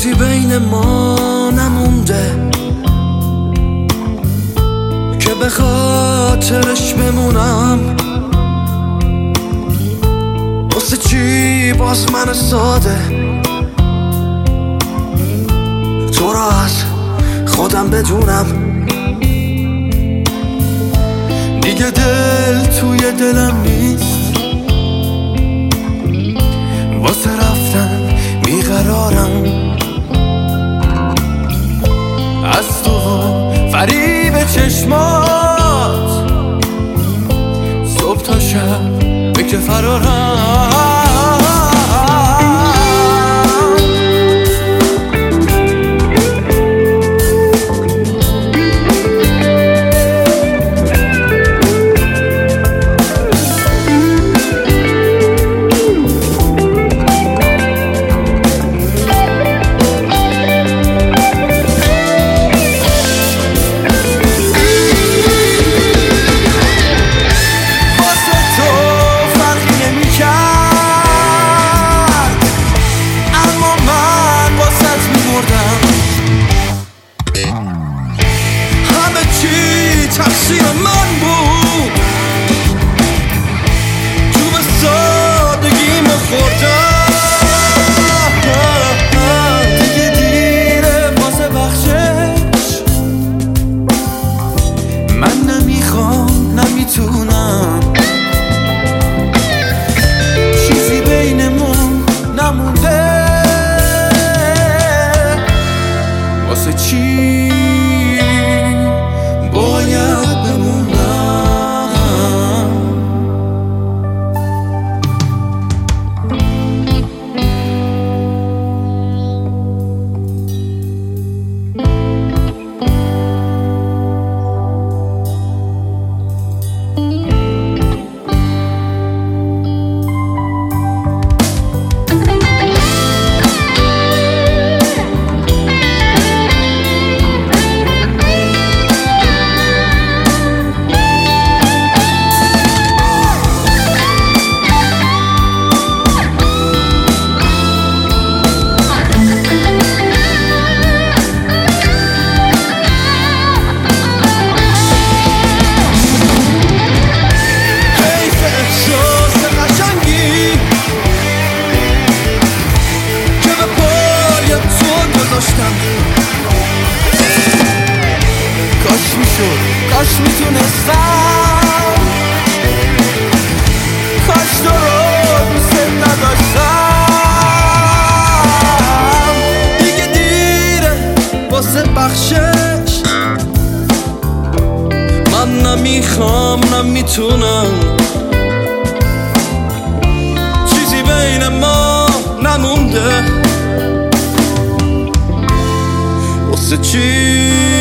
چیزی بین ما نمونده که به خاطرش بمونم. واسه چی باز من ساده تو را از خودم بدونم؟ دیگه دل توی دلم نیست، واسه رفتن بیقرارم. از تو فریب چشمات صبح تا شب فکر فرارم. تقصیر من بود، تو به سادگیم خوردم. دیگه دیره واسه بخشش، من نمیخوام نمیتونم. چیزی بینمون نمونده، واسه چی باید بمونم؟ کاش میتونستم، کاش تو رو دوست نداشتم. دیگه دیره واسه بخشش، من نمیخوام نمیتونم. چیزی بین ما نمونده، واسه چی